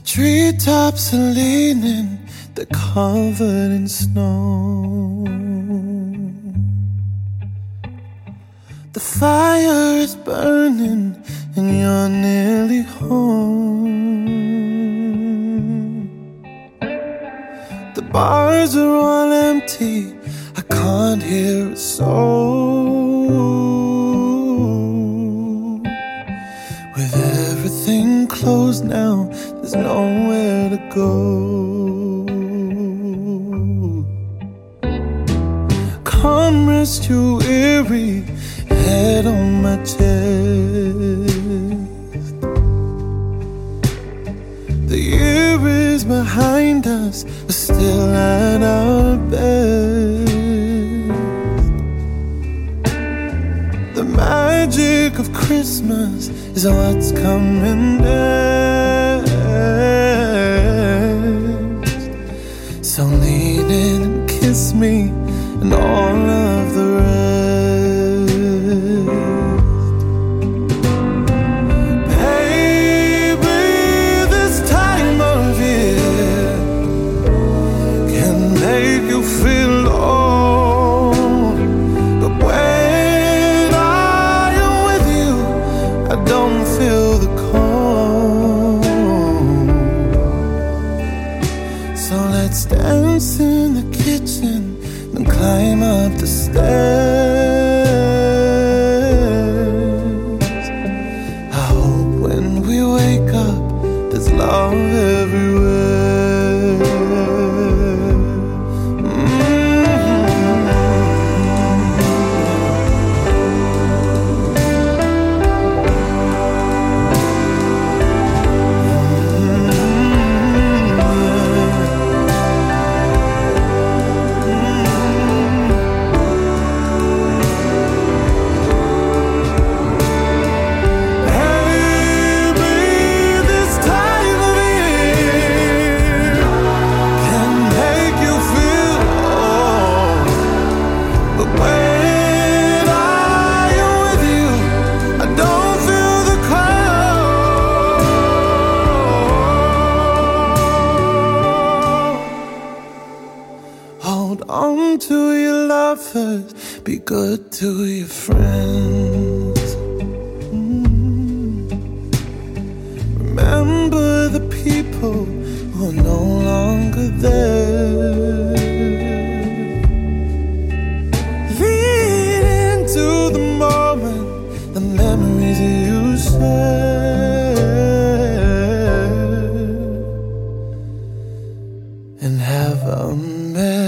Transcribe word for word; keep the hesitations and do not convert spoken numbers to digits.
Treetops are leaning, they're covered in snow. The fire is burning and you're nearly home. The bars are all empty, I can't hear a soul. With everything closed now, there's nowhere to go. Come rest your weary head on my chest. The year is behind us, we're still at our best. The magic of Christmas is what's coming next. So lean in and kiss me and all of the rest. Baby, this time of year can make you feel alone, but when I am with you, I don't feel the cold. So let's dance in the kitchen and climb up the stairs. I hope when we wake up, there's love everywhere. Hold on to your lovers, be good to your friends. Mm. Remember the people who are no longer there. Lean into the moment, the memories you share, and have a merry